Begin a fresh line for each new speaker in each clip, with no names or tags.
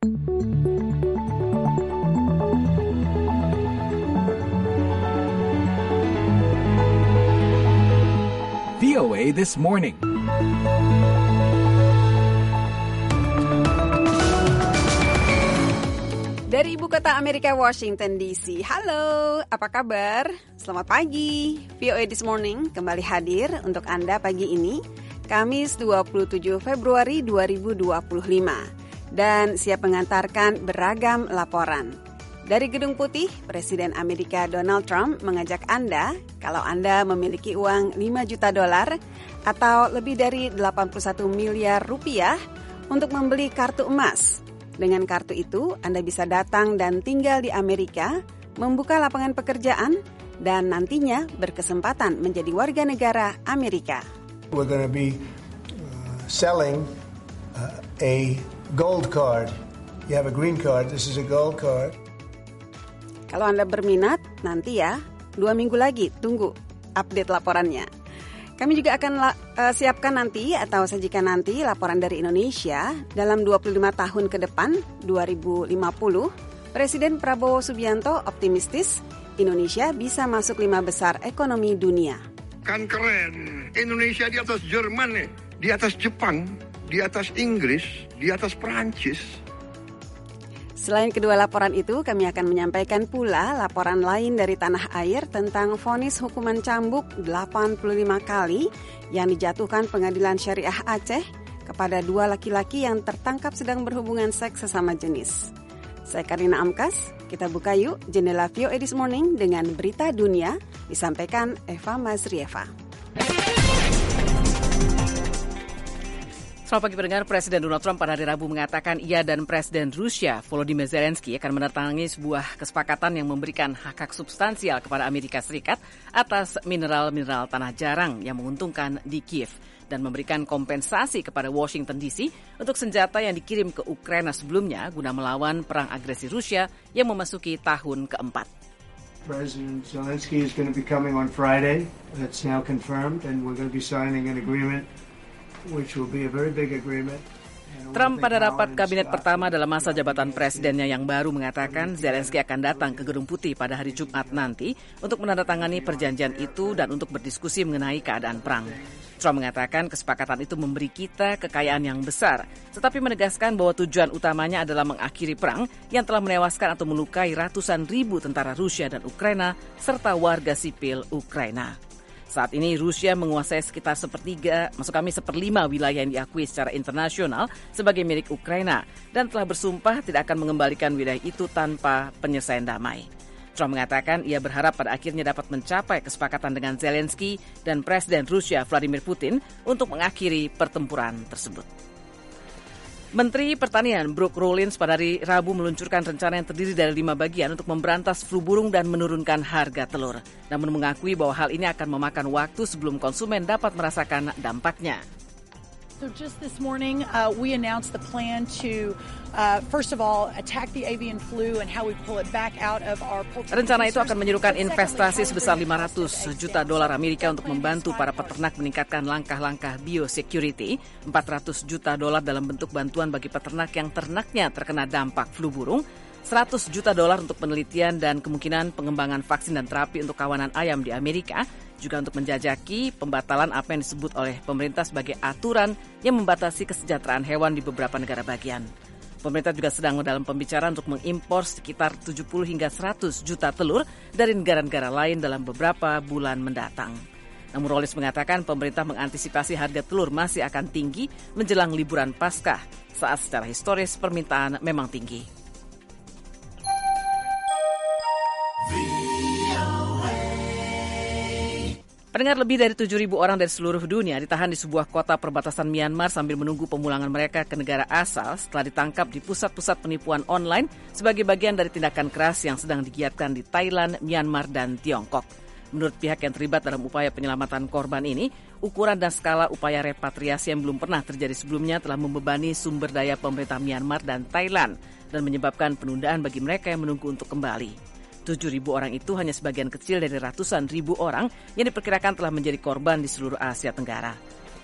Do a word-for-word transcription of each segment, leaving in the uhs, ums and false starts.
V O A This Morning.
Dari ibu kota Amerika, Washington D C. Halo, apa kabar? Selamat pagi. V O A This Morning kembali hadir untuk Anda pagi ini, Kamis dua puluh tujuh Februari dua ribu dua puluh lima. Dan siap mengantarkan beragam laporan. Dari Gedung Putih, Presiden Amerika Donald Trump mengajak Anda, kalau Anda memiliki uang lima juta dolar atau lebih dari delapan puluh satu miliar rupiah untuk membeli kartu emas. Dengan kartu itu, Anda bisa datang dan tinggal di Amerika, membuka lapangan pekerjaan, dan nantinya berkesempatan menjadi warga negara Amerika.
We're going to be uh, selling uh, a gold card. You have a green card, this is a gold card.
Kalau Anda berminat, nanti ya, dua minggu lagi, tunggu update laporannya. Kami juga akan la- uh, siapkan nanti atau sajikan nanti laporan dari Indonesia dalam dua puluh lima tahun ke depan, dua ribu lima puluh. Presiden Prabowo Subianto optimistis Indonesia bisa masuk lima besar ekonomi dunia.
Kan keren, Indonesia di atas Jerman nih, di atas Jepang, di atas Inggris, di atas Perancis.
Selain kedua laporan itu, kami akan menyampaikan pula laporan lain dari tanah air tentang vonis hukuman cambuk delapan puluh lima kali yang dijatuhkan Pengadilan Syariah Aceh kepada dua laki-laki yang tertangkap sedang berhubungan seks sesama jenis. Saya Karina Amkas, kita buka yuk jendela V O A This Morning dengan berita dunia, disampaikan Eva Mazrieva.
Selamat pagi pendengar. Presiden Donald Trump pada hari Rabu mengatakan ia dan Presiden Rusia Volodymyr Zelensky akan menandatangani sebuah kesepakatan yang memberikan hak-hak substansial kepada Amerika Serikat atas mineral-mineral tanah jarang yang menguntungkan di Kiev dan memberikan kompensasi kepada Washington D C untuk senjata yang dikirim ke Ukraina sebelumnya guna melawan perang agresi Rusia yang memasuki tahun keempat.
President Zelensky is going to be coming on Friday. That's now confirmed, and we're going to be signing an agreement which will be a very big agreement.
Trump pada rapat kabinet pertama dalam masa jabatan presidennya yang baru mengatakan Zelensky akan datang ke Gedung Putih pada hari Jumat nanti untuk menandatangani perjanjian itu dan untuk berdiskusi mengenai keadaan perang. Trump mengatakan kesepakatan itu memberi kita kekayaan yang besar, tetapi menegaskan bahwa tujuan utamanya adalah mengakhiri perang yang telah menewaskan atau melukai ratusan ribu tentara Rusia dan Ukraina serta warga sipil Ukraina. Saat ini Rusia menguasai sekitar sepertiga, maksud kami seperlima wilayah yang diakui secara internasional sebagai milik Ukraina dan telah bersumpah tidak akan mengembalikan wilayah itu tanpa penyelesaian damai. Trump mengatakan ia berharap pada akhirnya dapat mencapai kesepakatan dengan Zelensky dan Presiden Rusia Vladimir Putin untuk mengakhiri pertempuran tersebut. Menteri Pertanian Brooke Rollins pada hari Rabu meluncurkan rencana yang terdiri dari lima bagian untuk memberantas flu burung dan menurunkan harga telur. Namun mengakui bahwa hal ini akan memakan waktu sebelum konsumen dapat merasakan dampaknya.
So just this morning, uh, we announced the plan to, uh, first of all, attack the avian flu and how we pull it back out of our poultry.
Rencana itu akan menyerukan investasi sebesar lima ratus juta dolar Amerika untuk membantu para peternak meningkatkan langkah-langkah biosecurity, empat ratus juta dolar dalam bentuk bantuan bagi peternak yang ternaknya terkena dampak flu burung, seratus juta dolar untuk penelitian dan kemungkinan pengembangan vaksin dan terapi untuk kawanan ayam di Amerika, juga untuk menjajaki pembatalan apa yang disebut oleh pemerintah sebagai aturan yang membatasi kesejahteraan hewan di beberapa negara bagian. Pemerintah juga sedang dalam pembicaraan untuk mengimpor sekitar tujuh puluh hingga seratus juta telur dari negara-negara lain dalam beberapa bulan mendatang. Namun Rollins mengatakan pemerintah mengantisipasi harga telur masih akan tinggi menjelang liburan Paskah saat secara historis permintaan memang tinggi. Pendengar, lebih dari tujuh ribu orang dari seluruh dunia ditahan di sebuah kota perbatasan Myanmar sambil menunggu pemulangan mereka ke negara asal setelah ditangkap di pusat-pusat penipuan online sebagai bagian dari tindakan keras yang sedang digiatkan di Thailand, Myanmar, dan Tiongkok. Menurut pihak yang terlibat dalam upaya penyelamatan korban ini, ukuran dan skala upaya repatriasi yang belum pernah terjadi sebelumnya telah membebani sumber daya pemerintah Myanmar dan Thailand dan menyebabkan penundaan bagi mereka yang menunggu untuk kembali. tujuh ribu orang itu hanya sebagian kecil dari ratusan ribu orang yang diperkirakan telah menjadi korban di seluruh Asia Tenggara.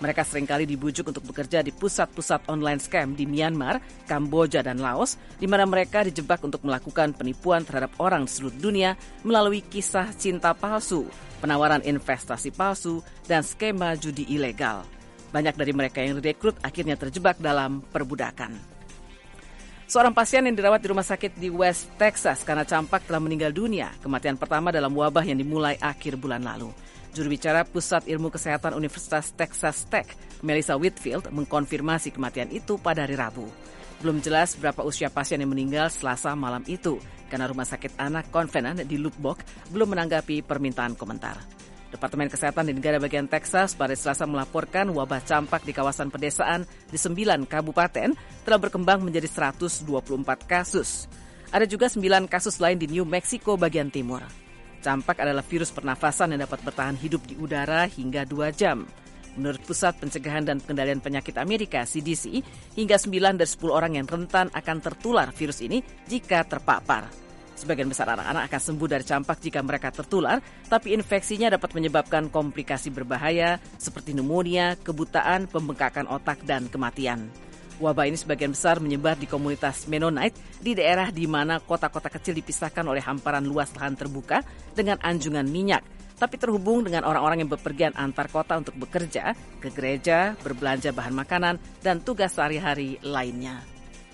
Mereka seringkali dibujuk untuk bekerja di pusat-pusat online scam di Myanmar, Kamboja, dan Laos, di mana mereka dijebak untuk melakukan penipuan terhadap orang di seluruh dunia melalui kisah cinta palsu, penawaran investasi palsu, dan skema judi ilegal. Banyak dari mereka yang direkrut akhirnya terjebak dalam perbudakan. Seorang pasien yang dirawat di rumah sakit di West Texas karena campak telah meninggal dunia, kematian pertama dalam wabah yang dimulai akhir bulan lalu. Juru bicara Pusat Ilmu Kesehatan Universitas Texas Tech, Melissa Whitfield, mengkonfirmasi kematian itu pada hari Rabu. Belum jelas berapa usia pasien yang meninggal Selasa malam itu, karena Rumah Sakit Anak Covenant di Lubbock belum menanggapi permintaan komentar. Departemen Kesehatan di negara bagian Texas pada Selasa melaporkan wabah campak di kawasan pedesaan di sembilan kabupaten telah berkembang menjadi seratus dua puluh empat kasus. Ada juga sembilan kasus lain di New Mexico bagian timur. Campak adalah virus pernafasan yang dapat bertahan hidup di udara hingga dua jam. Menurut Pusat Pencegahan dan Pengendalian Penyakit Amerika, C D C, hingga sembilan dari sepuluh orang yang rentan akan tertular virus ini jika terpapar. Sebagian besar anak-anak akan sembuh dari campak jika mereka tertular, tapi infeksinya dapat menyebabkan komplikasi berbahaya seperti pneumonia, kebutaan, pembengkakan otak, dan kematian. Wabah ini sebagian besar menyebar di komunitas Mennonite di daerah di mana kota-kota kecil dipisahkan oleh hamparan luas lahan terbuka dengan anjungan minyak, tapi terhubung dengan orang-orang yang bepergian antar kota untuk bekerja, ke gereja, berbelanja bahan makanan, dan tugas sehari-hari lainnya.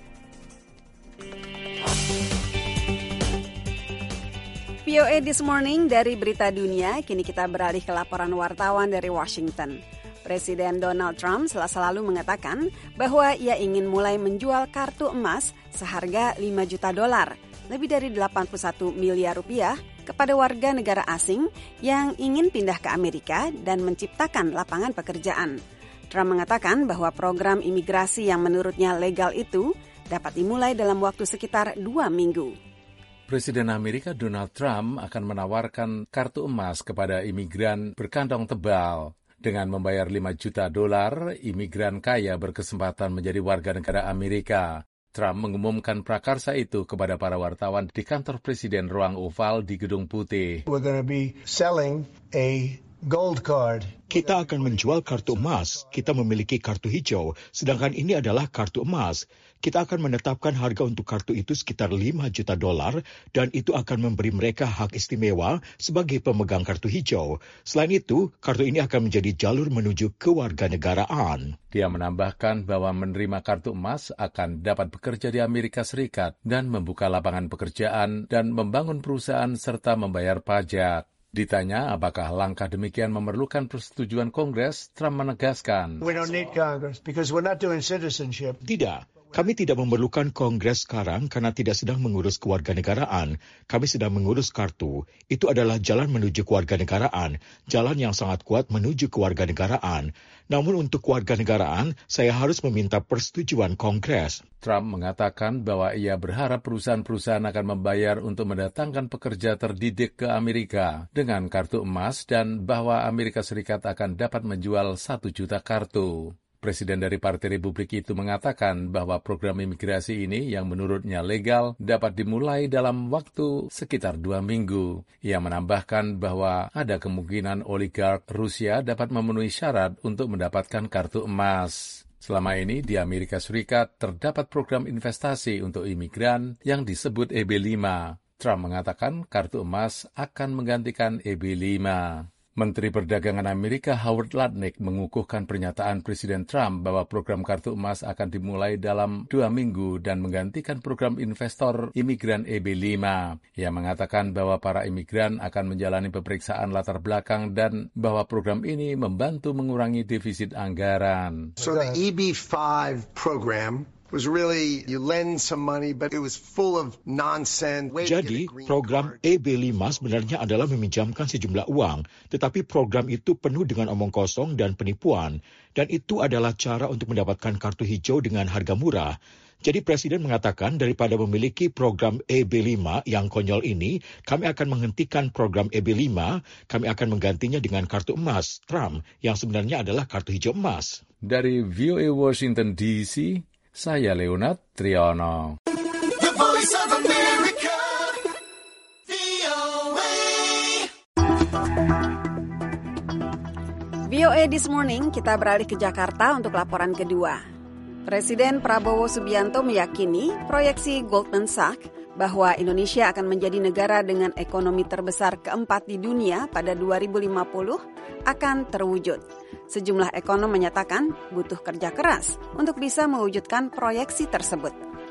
V O A This Morning dari Berita Dunia, kini kita beralih ke laporan wartawan dari Washington. Presiden Donald Trump Selasa lalu mengatakan bahwa ia ingin mulai menjual kartu emas seharga lima juta dolar, lebih dari delapan puluh satu miliar rupiah, kepada warga negara asing yang ingin pindah ke Amerika dan menciptakan lapangan pekerjaan. Trump mengatakan bahwa program imigrasi yang menurutnya legal itu dapat dimulai dalam waktu sekitar dua minggu.
Presiden Amerika Donald Trump akan menawarkan kartu emas kepada imigran berkantong tebal. Dengan membayar lima juta dolar, imigran kaya berkesempatan menjadi warga negara Amerika. Trump mengumumkan prakarsa itu kepada para wartawan di kantor Presiden Ruang Oval di Gedung Putih.
We're going to be selling a gold card.
Kita akan menjual kartu emas. Kita memiliki kartu hijau, sedangkan ini adalah kartu emas. Kita akan menetapkan harga untuk kartu itu sekitar lima juta dolar dan itu akan memberi mereka hak istimewa sebagai pemegang kartu hijau. Selain itu, kartu ini akan menjadi jalur menuju kewarganegaraan.
Dia menambahkan bahwa menerima kartu emas akan dapat bekerja di Amerika Serikat dan membuka lapangan pekerjaan dan membangun perusahaan serta membayar pajak. Ditanya apakah langkah demikian memerlukan persetujuan Kongres, Trump menegaskan,
We don't need Congress because we're not doing citizenship.
Tidak. Kami tidak memerlukan Kongres sekarang karena tidak sedang mengurus kewarganegaraan. Kami sedang mengurus kartu. Itu adalah jalan menuju kewarganegaraan, jalan yang sangat kuat menuju kewarganegaraan. Namun untuk kewarganegaraan, saya harus meminta persetujuan Kongres.
Trump mengatakan bahwa ia berharap perusahaan-perusahaan akan membayar untuk mendatangkan pekerja terdidik ke Amerika dengan kartu emas dan bahwa Amerika Serikat akan dapat menjual satu juta kartu. Presiden dari Partai Republik itu mengatakan bahwa program imigrasi ini yang menurutnya legal dapat dimulai dalam waktu sekitar dua minggu. Ia menambahkan bahwa ada kemungkinan oligark Rusia dapat memenuhi syarat untuk mendapatkan kartu emas. Selama ini di Amerika Serikat terdapat program investasi untuk imigran yang disebut E B lima. Trump mengatakan kartu emas akan menggantikan E B lima. Menteri Perdagangan Amerika Howard Lutnick mengukuhkan pernyataan Presiden Trump bahwa program kartu emas akan dimulai dalam dua minggu dan menggantikan program investor imigran E B lima. Ia mengatakan bahwa para imigran akan menjalani pemeriksaan latar belakang dan bahwa program ini membantu mengurangi defisit anggaran.
So the E B five program was really you lend some money but it was full of nonsense.
Jadi, program E B lima sebenarnya adalah meminjamkan sejumlah uang, tetapi program itu penuh dengan omong kosong dan penipuan, dan itu adalah cara untuk mendapatkan kartu hijau dengan harga murah. Jadi Presiden mengatakan daripada memiliki program E B lima yang konyol ini, kami akan menghentikan program E B lima, kami akan menggantinya dengan kartu emas Trump yang sebenarnya adalah kartu hijau emas.
Dari V O A Washington D C, saya Leonard Triono.
The Voice of America, V O A.
V V O A This Morning, kita beralih ke Jakarta untuk laporan kedua. Presiden Prabowo Subianto meyakini proyeksi Goldman Sachs bahwa Indonesia akan menjadi negara dengan ekonomi terbesar keempat di dunia pada dua ribu lima puluh akan terwujud. Sejumlah ekonom menyatakan butuh kerja keras untuk bisa mewujudkan proyeksi tersebut.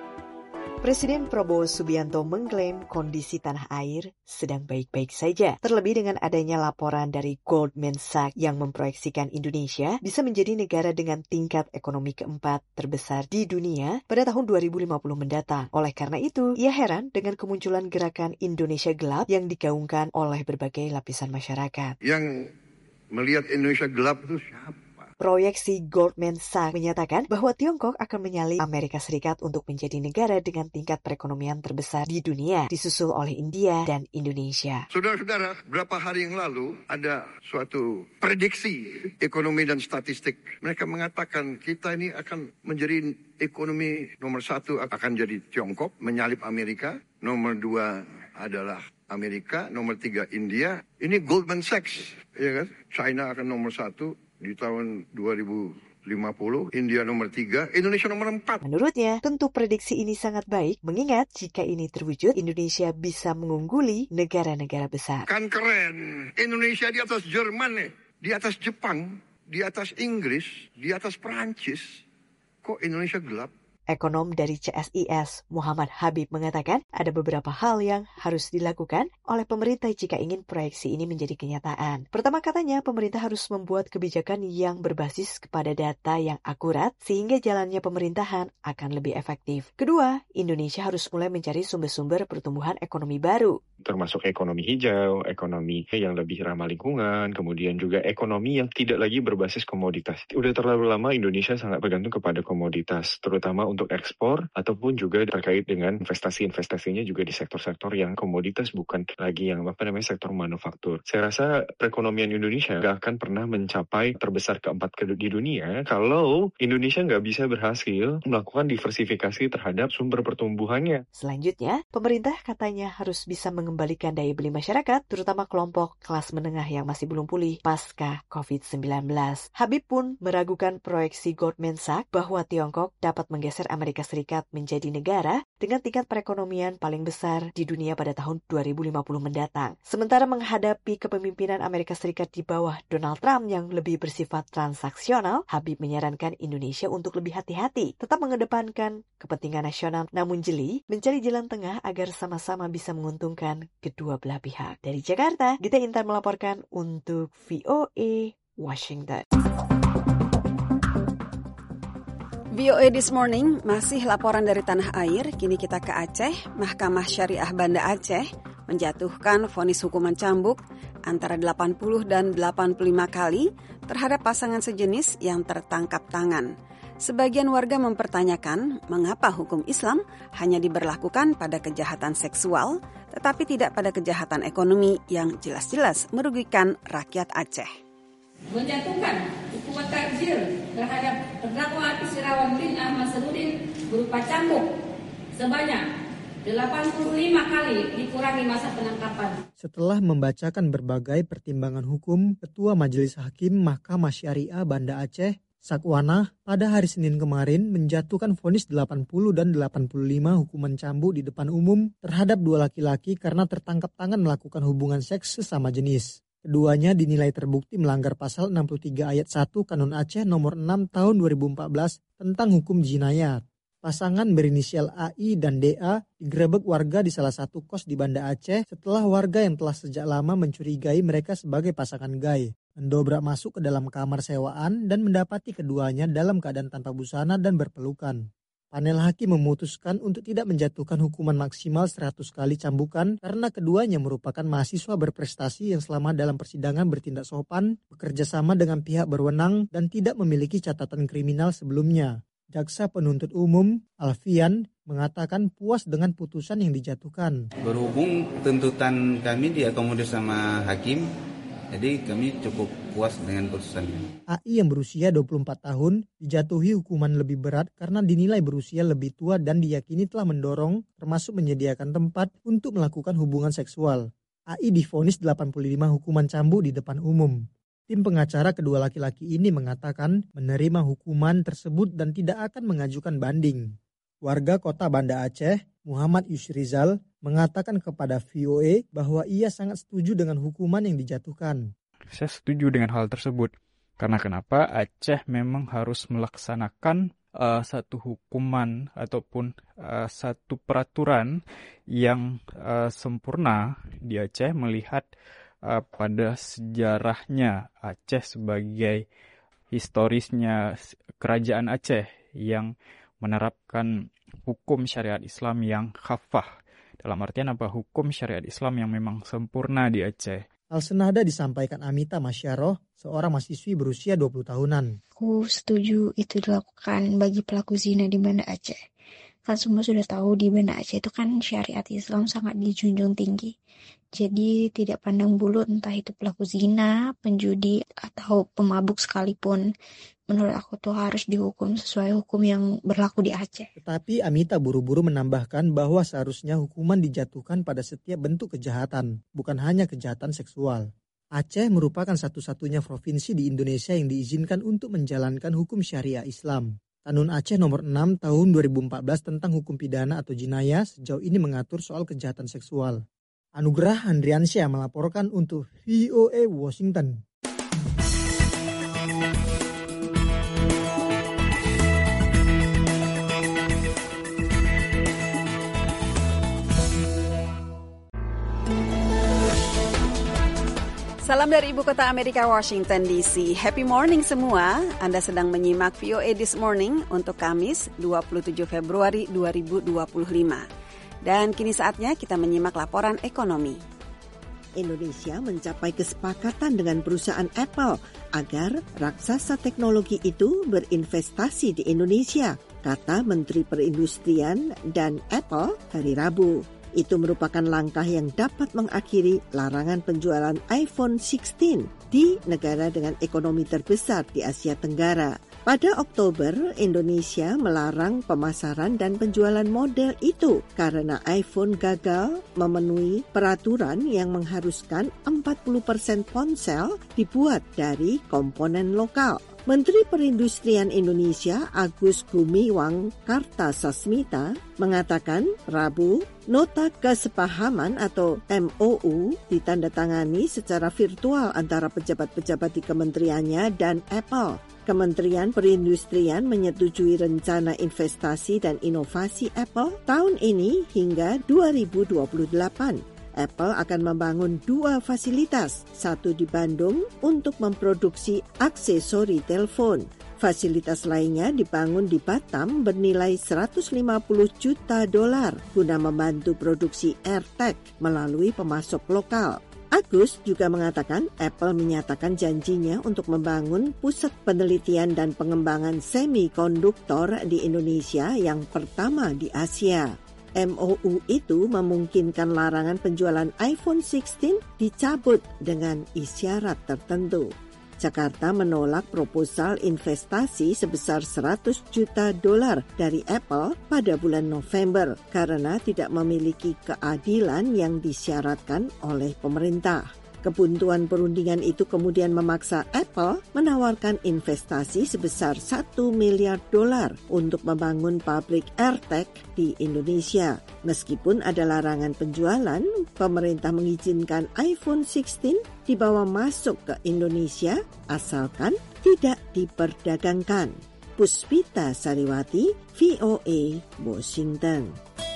Presiden Prabowo Subianto mengklaim kondisi tanah air sedang baik-baik saja. Terlebih dengan adanya laporan dari Goldman Sachs yang memproyeksikan Indonesia bisa menjadi negara dengan tingkat ekonomi keempat terbesar di dunia pada tahun dua ribu lima puluh mendatang. Oleh karena itu, ia heran dengan kemunculan gerakan Indonesia Gelap yang digaungkan oleh berbagai lapisan masyarakat.
Yang melihat Indonesia gelap itu siapa?
Proyeksi Goldman Sachs menyatakan bahwa Tiongkok akan menyalip Amerika Serikat untuk menjadi negara dengan tingkat perekonomian terbesar di dunia, disusul oleh India dan Indonesia.
Saudara-saudara, beberapa hari yang lalu ada suatu prediksi ekonomi dan statistik. Mereka mengatakan kita ini akan menjadi ekonomi nomor satu akan jadi Tiongkok, menyalip Amerika. Nomor dua adalah Amerika, nomor tiga India. Ini Goldman Sachs, ya kan? China akan nomor satu di tahun dua ribu lima puluh, India nomor tiga, Indonesia nomor empat.
Menurutnya, tentu prediksi ini sangat baik, mengingat jika ini terwujud, Indonesia bisa mengungguli negara-negara besar.
Kan keren, Indonesia di atas Jerman nih, di atas Jepang, di atas Inggris, di atas Perancis. Kok Indonesia gelap?
Ekonom dari C S I S, Muhammad Habib, mengatakan ada beberapa hal yang harus dilakukan oleh pemerintah jika ingin proyeksi ini menjadi kenyataan. Pertama, katanya pemerintah harus membuat kebijakan yang berbasis kepada data yang akurat sehingga jalannya pemerintahan akan lebih efektif. Kedua, Indonesia harus mulai mencari sumber-sumber pertumbuhan ekonomi baru.
Termasuk ekonomi hijau, ekonomi yang lebih ramah lingkungan, kemudian juga ekonomi yang tidak lagi berbasis komoditas. Udah terlalu lama Indonesia sangat bergantung kepada komoditas, terutama untuk ekspor ataupun juga terkait dengan investasi-investasinya juga di sektor-sektor yang komoditas, bukan lagi yang apa namanya sektor manufaktur. Saya rasa perekonomian Indonesia nggak akan pernah mencapai terbesar keempat di dunia kalau Indonesia nggak bisa berhasil melakukan diversifikasi terhadap sumber pertumbuhannya.
Selanjutnya, pemerintah katanya harus bisa mengembalikan daya beli masyarakat, terutama kelompok kelas menengah yang masih belum pulih pasca covid sembilan belas. Habib pun meragukan proyeksi Goldman Sachs bahwa Tiongkok dapat menggeser Amerika Serikat menjadi negara dengan tingkat perekonomian paling besar di dunia pada tahun dua ribu lima puluh mendatang. Sementara menghadapi kepemimpinan Amerika Serikat di bawah Donald Trump yang lebih bersifat transaksional, Habib menyarankan Indonesia untuk lebih hati-hati, tetap mengedepankan kepentingan nasional, namun jeli mencari jalan tengah agar sama-sama bisa menguntungkan kedua belah pihak. Dari Jakarta, Gita Intan melaporkan untuk V O A Washington.
V O A This Morning, masih laporan dari tanah air. Kini kita ke Aceh. Mahkamah Syariah Banda Aceh menjatuhkan vonis hukuman cambuk antara delapan puluh dan delapan puluh lima kali terhadap pasangan sejenis yang tertangkap tangan. Sebagian warga mempertanyakan mengapa hukum Islam hanya diberlakukan pada kejahatan seksual, tetapi tidak pada kejahatan ekonomi yang jelas-jelas merugikan rakyat Aceh.
Menjatuhkan hukuman takzir terhadap terdakwa Hafiz Irawan bin Ahmad Sarudin berupa cambuk sebanyak delapan puluh lima kali dikurangi masa penangkapan.
Setelah membacakan berbagai pertimbangan hukum, Ketua Majelis Hakim Mahkamah Syariah Banda Aceh, Sakwana, pada hari Senin kemarin menjatuhkan vonis delapan puluh dan delapan puluh lima hukuman cambuk di depan umum terhadap dua laki-laki karena tertangkap tangan melakukan hubungan seks sesama jenis. Keduanya dinilai terbukti melanggar pasal enam puluh tiga ayat satu Kanun Aceh nomor enam tahun dua ribu empat belas tentang hukum jinayat. Pasangan berinisial A I dan D A digerebek warga di salah satu kos di Banda Aceh setelah warga yang telah sejak lama mencurigai mereka sebagai pasangan gay mendobrak masuk ke dalam kamar sewaan dan mendapati keduanya dalam keadaan tanpa busana dan berpelukan. Panel hakim memutuskan untuk tidak menjatuhkan hukuman maksimal seratus kali cambukan karena keduanya merupakan mahasiswa berprestasi yang selama dalam persidangan bertindak sopan, bekerja sama dengan pihak berwenang, dan tidak memiliki catatan kriminal sebelumnya. Jaksa penuntut umum, Alfian, mengatakan puas dengan putusan yang dijatuhkan.
Berhubung tuntutan kami diakomodir sama hakim, jadi kami cukup puas dengan putusannya.
A I yang berusia dua puluh empat tahun dijatuhi hukuman lebih berat karena dinilai berusia lebih tua dan diyakini telah mendorong termasuk menyediakan tempat untuk melakukan hubungan seksual. A I divonis delapan puluh lima hukuman cambuk di depan umum. Tim pengacara kedua laki-laki ini mengatakan menerima hukuman tersebut dan tidak akan mengajukan banding. Warga kota Banda Aceh, Muhammad Yusrizal, mengatakan kepada V O A bahwa ia sangat setuju dengan hukuman yang dijatuhkan.
Saya setuju dengan hal tersebut. Karena kenapa? Aceh memang harus melaksanakan uh, satu hukuman ataupun uh, satu peraturan yang uh, sempurna di Aceh melihat uh, pada sejarahnya Aceh sebagai historisnya kerajaan Aceh yang menerapkan hukum syariat Islam yang khafah. Dalam artian apa? Hukum syariat Islam yang memang sempurna di Aceh.
Hal senada disampaikan Amita Masyaroh, seorang mahasiswi berusia dua puluh tahunan.
Aku setuju itu dilakukan bagi pelaku zina di Banda Aceh. Kan semua sudah tahu di Banda Aceh itu kan syariat Islam sangat dijunjung tinggi. Jadi tidak pandang bulu entah itu pelaku zina, penjudi, atau pemabuk sekalipun. Menurut aku tuh harus dihukum sesuai hukum yang berlaku di Aceh.
Tetapi Amita buru-buru menambahkan bahwa seharusnya hukuman dijatuhkan pada setiap bentuk kejahatan, bukan hanya kejahatan seksual. Aceh merupakan satu-satunya provinsi di Indonesia yang diizinkan untuk menjalankan hukum syariah Islam. Tanun Aceh nomor enam tahun dua ribu empat belas tentang hukum pidana atau jinayah sejauh ini mengatur soal kejahatan seksual. Anugerah Andriansyah melaporkan untuk V O A Washington.
Salam dari Ibu Kota Amerika, Washington D C. Happy morning semua. Anda sedang menyimak V O A This Morning untuk Kamis dua puluh tujuh Februari dua ribu dua puluh lima. Dan kini saatnya kita menyimak laporan ekonomi.
Indonesia mencapai kesepakatan dengan perusahaan Apple agar raksasa teknologi itu berinvestasi di Indonesia, kata Menteri Perindustrian dan Apple hari Rabu. Itu merupakan langkah yang dapat mengakhiri larangan penjualan iPhone enam belas di negara dengan ekonomi terbesar di Asia Tenggara. Pada Oktober, Indonesia melarang pemasaran dan penjualan model itu karena iPhone gagal memenuhi peraturan yang mengharuskan empat puluh persen ponsel dibuat dari komponen lokal. Menteri Perindustrian Indonesia Agus Gumiwang Kartasasmita mengatakan Rabu, nota kesepahaman atau M O U ditandatangani secara virtual antara pejabat-pejabat di kementeriannya dan Apple. Kementerian Perindustrian menyetujui rencana investasi dan inovasi Apple tahun ini hingga dua ribu dua puluh delapan. Apple akan membangun dua fasilitas, satu di Bandung untuk memproduksi aksesori telepon. Fasilitas lainnya dibangun di Batam bernilai seratus lima puluh juta dolar guna membantu produksi AirTag melalui pemasok lokal. Agus juga mengatakan Apple menyatakan janjinya untuk membangun pusat penelitian dan pengembangan semikonduktor di Indonesia yang pertama di Asia. M O U itu memungkinkan larangan penjualan iPhone enam belas dicabut dengan isyarat tertentu. Jakarta menolak proposal investasi sebesar seratus juta dolar dari Apple pada bulan November karena tidak memiliki keadilan yang disyaratkan oleh pemerintah. Kebuntuan perundingan itu kemudian memaksa Apple menawarkan investasi sebesar satu miliar dolar untuk membangun pabrik AirTag di Indonesia. Meskipun ada larangan penjualan, pemerintah mengizinkan iPhone enam belas dibawa masuk ke Indonesia asalkan tidak diperdagangkan. Puspita Sariwati, V O A, Washington.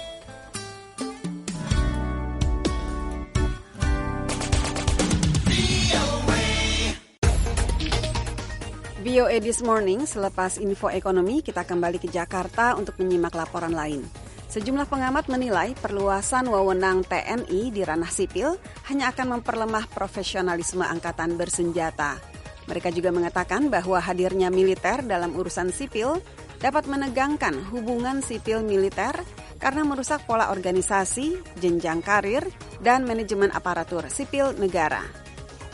V O A This Morning, selepas info ekonomi, kita kembali ke Jakarta untuk menyimak laporan lain. Sejumlah pengamat menilai perluasan wewenang T N I di ranah sipil hanya akan memperlemah profesionalisme angkatan bersenjata. Mereka juga mengatakan bahwa hadirnya militer dalam urusan sipil dapat menegangkan hubungan sipil militer karena merusak pola organisasi, jenjang karir, dan manajemen aparatur sipil negara.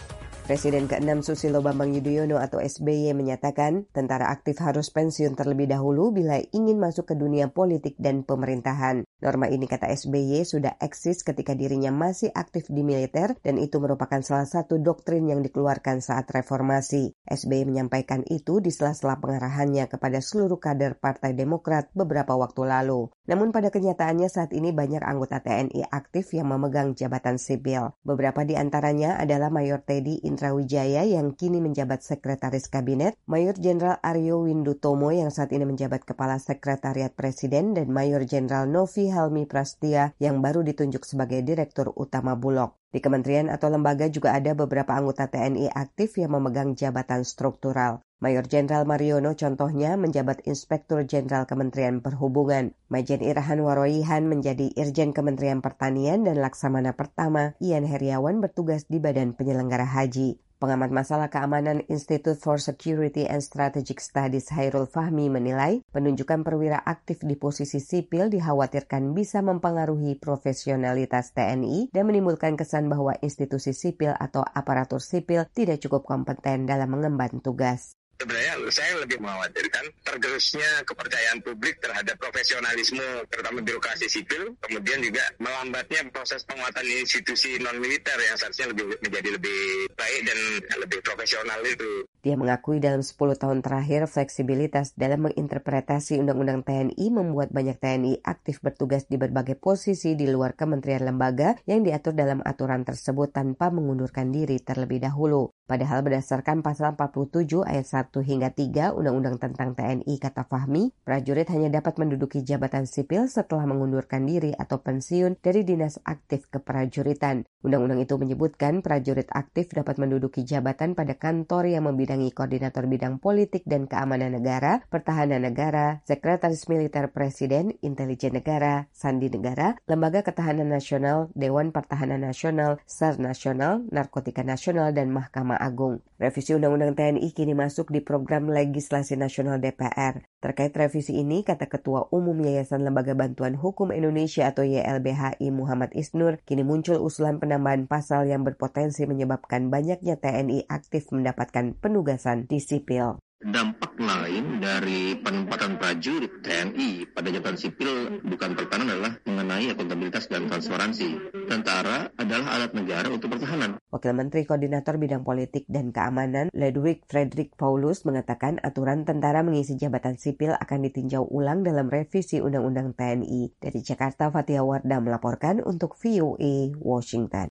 Presiden keenam Susilo Bambang Yudhoyono atau S B Y menyatakan tentara aktif harus pensiun terlebih dahulu bila ingin masuk ke dunia politik dan pemerintahan. Norma ini, kata S B Y, sudah eksis ketika dirinya masih aktif di militer dan itu merupakan salah satu doktrin yang dikeluarkan saat reformasi. S B Y menyampaikan itu di sela-sela pengarahannya kepada seluruh kader Partai Demokrat beberapa waktu lalu. Namun pada kenyataannya saat ini banyak anggota T N I aktif yang memegang jabatan sipil. Beberapa di antaranya adalah Mayor Teddy Indrawijaya yang kini menjabat Sekretaris Kabinet, Mayor Jenderal Aryo Windutomo yang saat ini menjabat Kepala Sekretariat Presiden, dan Mayor Jenderal Novi Helmi Prastia yang baru ditunjuk sebagai Direktur Utama Bulog. Di kementerian atau lembaga juga ada beberapa anggota T N I aktif yang memegang jabatan struktural. Mayor Jenderal Mariono contohnya menjabat Inspektur Jenderal Kementerian Perhubungan. Majen Irahan Waroyihan menjadi Irjen Kementerian Pertanian dan Laksamana Pertama Ian Heriawan bertugas di Badan Penyelenggara Haji. Pengamat masalah keamanan Institute for Security and Strategic Studies Hairul Fahmi menilai penunjukan perwira aktif di posisi sipil dikhawatirkan bisa mempengaruhi profesionalitas T N I dan menimbulkan kesan bahwa institusi sipil atau aparatur sipil tidak cukup kompeten dalam mengemban tugas.
Sebenarnya saya lebih mengkhawatirkan tergerusnya kepercayaan publik terhadap profesionalisme terutama birokrasi sipil, kemudian juga melambatnya proses penguatan institusi non-militer yang seharusnya lebih menjadi lebih baik dan lebih profesional itu.
Dia mengakui dalam sepuluh tahun terakhir fleksibilitas dalam menginterpretasi Undang-Undang T N I membuat banyak T N I aktif bertugas di berbagai posisi di luar kementerian lembaga yang diatur dalam aturan tersebut tanpa mengundurkan diri terlebih dahulu. Padahal berdasarkan pasal empat puluh tujuh ayat satu hingga tiga Undang-Undang tentang T N I, kata Fahmi, prajurit hanya dapat menduduki jabatan sipil setelah mengundurkan diri atau pensiun dari dinas aktif keprajuritan. Undang-undang itu menyebutkan prajurit aktif dapat menduduki jabatan pada kantor yang membidangi koordinator bidang politik dan keamanan negara, pertahanan negara, sekretaris militer presiden, intelijen negara, sandi negara, lembaga ketahanan nasional, Dewan Pertahanan Nasional, S A R Nasional, Narkotika Nasional, dan Mahkamah Agung. Revisi Undang-Undang T N I kini masuk di program legislasi nasional D P R. Terkait revisi ini, kata Ketua Umum Yayasan Lembaga Bantuan Hukum Indonesia atau Y L B H I Muhammad Isnur, kini muncul usulan penambahan pasal yang berpotensi menyebabkan banyaknya T N I aktif mendapatkan penugasan di sipil.
Dampak lain dari penempatan prajurit T N I pada jabatan sipil bukan pertahanan adalah mengenai akuntabilitas dan transparansi. Tentara adalah alat negara untuk pertahanan.
Wakil Menteri Koordinator Bidang Politik dan Keamanan Ludwig Frederick Paulus mengatakan aturan tentara mengisi jabatan sipil akan ditinjau ulang dalam revisi Undang-Undang T N I. Dari Jakarta, Fatia Wardah melaporkan untuk V O A Washington.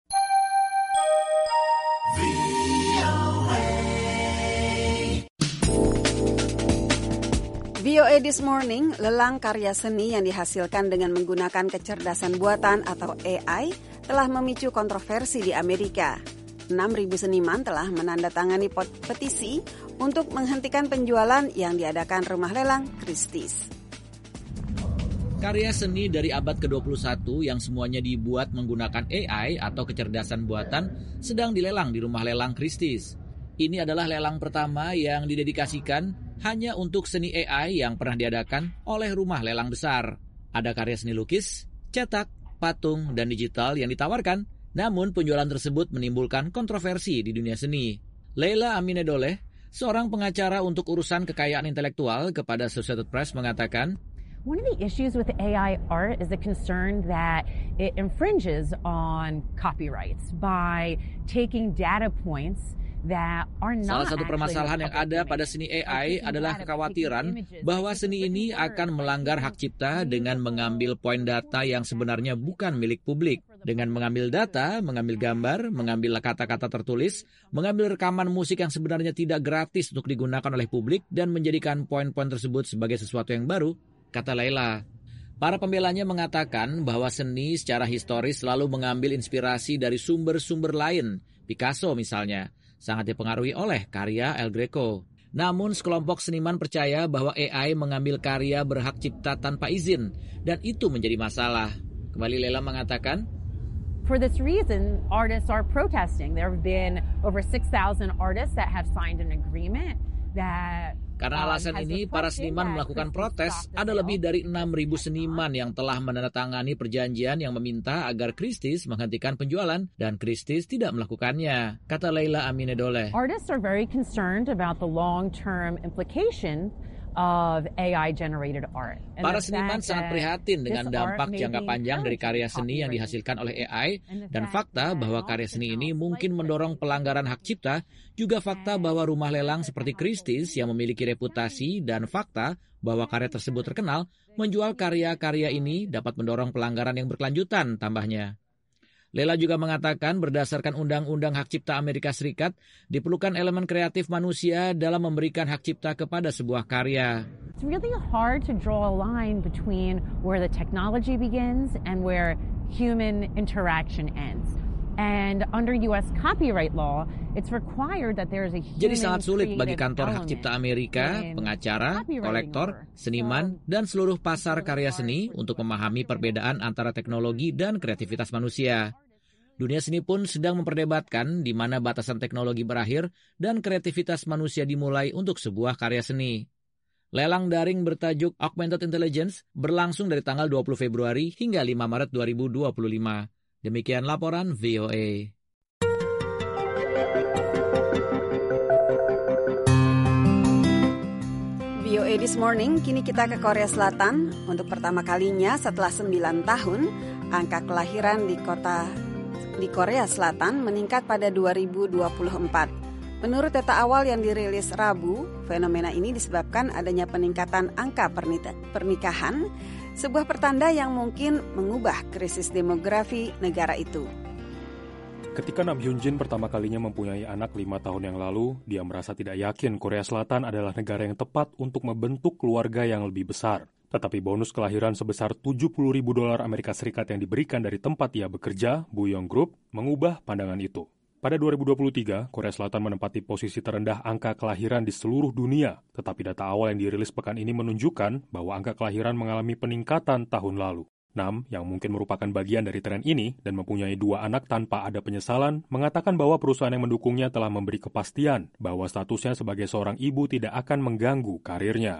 V O A This Morning, lelang karya seni yang dihasilkan dengan menggunakan kecerdasan buatan atau A I telah memicu kontroversi di Amerika. enam ribu seniman telah menandatangani petisi untuk menghentikan penjualan yang diadakan rumah lelang Christie's.
Karya seni dari abad ke dua puluh satu yang semuanya dibuat menggunakan A I atau kecerdasan buatan sedang dilelang di rumah lelang Christie's. Ini adalah lelang pertama yang didedikasikan hanya untuk seni A I yang pernah diadakan oleh rumah lelang besar. Ada karya seni lukis, cetak, patung, dan digital yang ditawarkan, namun penjualan tersebut menimbulkan kontroversi di dunia seni. Leila Aminedoleh, seorang pengacara untuk urusan kekayaan intelektual kepada Associated Press mengatakan,
one of the issues with A I art is the concern that it infringes on copyrights by taking data points.
Salah satu permasalahan yang ada pada seni A I adalah kekhawatiran bahwa seni ini akan melanggar hak cipta dengan mengambil poin data yang sebenarnya bukan milik publik. Dengan mengambil data, mengambil gambar, mengambil kata-kata tertulis, mengambil rekaman musik yang sebenarnya tidak gratis untuk digunakan oleh publik dan menjadikan poin-poin tersebut sebagai sesuatu yang baru, kata Leila. Para pembelanya mengatakan bahwa seni secara historis selalu mengambil inspirasi dari sumber-sumber lain, Picasso misalnya, sangat dipengaruhi oleh karya El Greco. Namun sekelompok seniman percaya bahwa A I mengambil karya berhak cipta tanpa izin dan itu menjadi masalah. Kembali Leila mengatakan,
for this reason, artists are protesting. There have been over six thousand artists that have signed an agreement that
Karena alasan ini, para seniman melakukan protes. Ada lebih dari enam ribu seniman yang telah menandatangani perjanjian yang meminta agar Christie's menghentikan penjualan, dan Christie's tidak melakukannya, kata Leila Aminedoleh.
Artists are very concerned about the long-term implication of A I-generated art.
Para seniman sangat prihatin dengan dampak jangka panjang dari karya seni yang dihasilkan oleh A I, dan fakta bahwa karya seni ini mungkin mendorong pelanggaran hak cipta, juga fakta bahwa rumah lelang seperti Christie's yang memiliki reputasi, dan fakta bahwa karya tersebut terkenal, menjual karya-karya ini dapat mendorong pelanggaran yang berkelanjutan, tambahnya. Leila juga mengatakan berdasarkan Undang-Undang Hak Cipta Amerika Serikat, diperlukan elemen kreatif manusia dalam memberikan hak cipta kepada sebuah karya.
It's really hard to draw a line between where the technology begins and where human interaction ends. And under U S copyright law, it's required that there is a human.
Jadi sangat sulit bagi kantor hak cipta Amerika, pengacara, kolektor, seniman, dan seluruh pasar karya seni untuk memahami perbedaan antara teknologi dan kreativitas manusia. Dunia seni pun sedang memperdebatkan di mana batasan teknologi berakhir dan kreativitas manusia dimulai untuk sebuah karya seni. Lelang daring bertajuk Augmented Intelligence berlangsung dari tanggal dua puluh Februari hingga lima Maret dua ribu dua puluh lima. Demikian laporan V O A.
V O A This Morning, kini kita ke Korea Selatan. Untuk pertama kalinya setelah sembilan tahun, angka kelahiran di kota di Korea Selatan meningkat pada dua ribu dua puluh empat. Menurut data awal yang dirilis Rabu, fenomena ini disebabkan adanya peningkatan angka pernikahan, sebuah pertanda yang mungkin mengubah krisis demografi negara itu.
Ketika Nam Hyun Jin pertama kalinya mempunyai anak lima tahun yang lalu, dia merasa tidak yakin Korea Selatan adalah negara yang tepat untuk membentuk keluarga yang lebih besar. Tetapi bonus kelahiran sebesar tujuh puluh ribu dolar Amerika Serikat yang diberikan dari tempat ia bekerja, Buyong Group, mengubah pandangan itu. Pada dua ribu dua puluh tiga, Korea Selatan menempati posisi terendah angka kelahiran di seluruh dunia. Tetapi data awal yang dirilis pekan ini menunjukkan bahwa angka kelahiran mengalami peningkatan tahun lalu. Nam, yang mungkin merupakan bagian dari tren ini dan mempunyai dua anak tanpa ada penyesalan, mengatakan bahwa perusahaan yang mendukungnya telah memberi kepastian bahwa statusnya sebagai seorang ibu tidak akan mengganggu karirnya.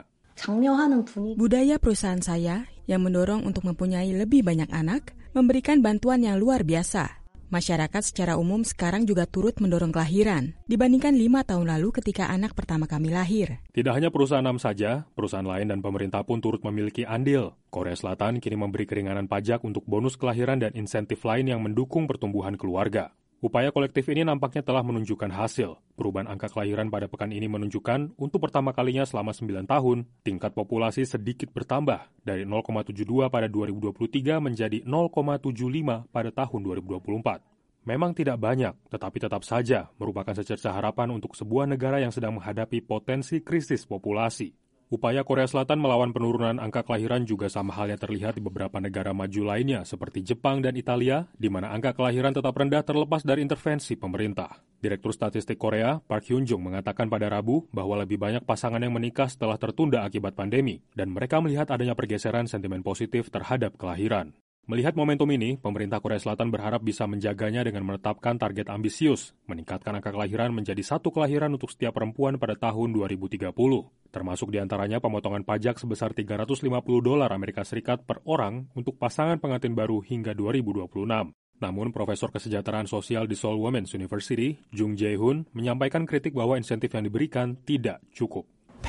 Budaya perusahaan saya yang mendorong untuk mempunyai lebih banyak anak memberikan bantuan yang luar biasa. Masyarakat secara umum sekarang juga turut mendorong kelahiran dibandingkan lima tahun lalu ketika anak pertama kami lahir.
Tidak hanya perusahaan Nam saja, perusahaan lain dan pemerintah pun turut memiliki andil. Korea Selatan kini memberi keringanan pajak untuk bonus kelahiran dan insentif lain yang mendukung pertumbuhan keluarga. Upaya kolektif ini nampaknya telah menunjukkan hasil. Perubahan angka kelahiran pada pekan ini menunjukkan untuk pertama kalinya selama sembilan tahun, tingkat populasi sedikit bertambah dari nol koma tujuh dua pada dua ribu dua puluh tiga menjadi nol koma tujuh lima pada tahun dua ribu dua puluh empat. Memang tidak banyak, tetapi tetap saja merupakan secerca harapan untuk sebuah negara yang sedang menghadapi potensi krisis populasi. Upaya Korea Selatan melawan penurunan angka kelahiran juga sama halnya terlihat di beberapa negara maju lainnya seperti Jepang dan Italia, di mana angka kelahiran tetap rendah terlepas dari intervensi pemerintah. Direktur Statistik Korea, Park Hyun-jung, mengatakan pada Rabu bahwa lebih banyak pasangan yang menikah setelah tertunda akibat pandemi, dan mereka melihat adanya pergeseran sentimen positif terhadap kelahiran. Melihat momentum ini, pemerintah Korea Selatan berharap bisa menjaganya dengan menetapkan target ambisius, meningkatkan angka kelahiran menjadi satu kelahiran untuk setiap perempuan pada tahun dua ribu tiga puluh. Termasuk diantaranya pemotongan pajak sebesar tiga ratus lima puluh dolar Amerika Serikat per orang untuk pasangan pengantin baru hingga dua ribu dua puluh enam. Namun, Profesor Kesejahteraan Sosial di Seoul Women's University, Jung Jae-hoon, menyampaikan kritik bahwa insentif yang diberikan tidak cukup.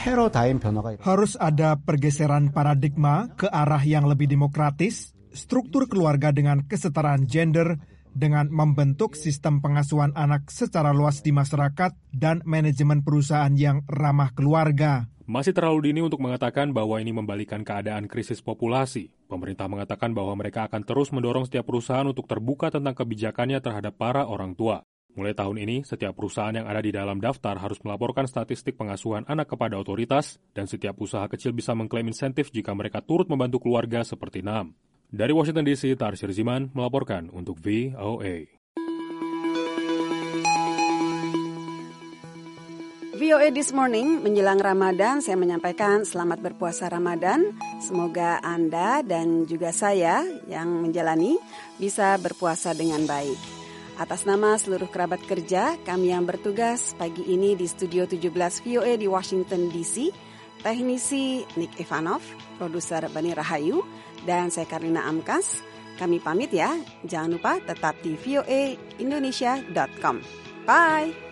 Harus ada pergeseran paradigma ke arah yang lebih demokratis, struktur keluarga dengan kesetaraan gender, dengan membentuk sistem pengasuhan anak secara luas di masyarakat, dan manajemen perusahaan yang ramah keluarga.
Masih terlalu dini untuk mengatakan bahwa ini membalikan keadaan krisis populasi. Pemerintah mengatakan bahwa mereka akan terus mendorong setiap perusahaan untuk terbuka tentang kebijakannya terhadap para orang tua. Mulai tahun ini, setiap perusahaan yang ada di dalam daftar harus melaporkan statistik pengasuhan anak kepada otoritas, dan setiap usaha kecil bisa mengklaim insentif jika mereka turut membantu keluarga seperti Nam. Dari Washington D C, Tarsir Ziman melaporkan untuk V O A.
V O A This Morning, menjelang Ramadan, saya menyampaikan selamat berpuasa Ramadan. Semoga Anda dan juga saya yang menjalani bisa berpuasa dengan baik. Atas nama seluruh kerabat kerja, kami yang bertugas pagi ini di Studio tujuh belas V O A di Washington D C, teknisi Nick Ivanov, produser Bani Rahayu, dan saya Karina Amkas. Kami pamit ya, jangan lupa tetap di V O A Indonesia dot com. Bye!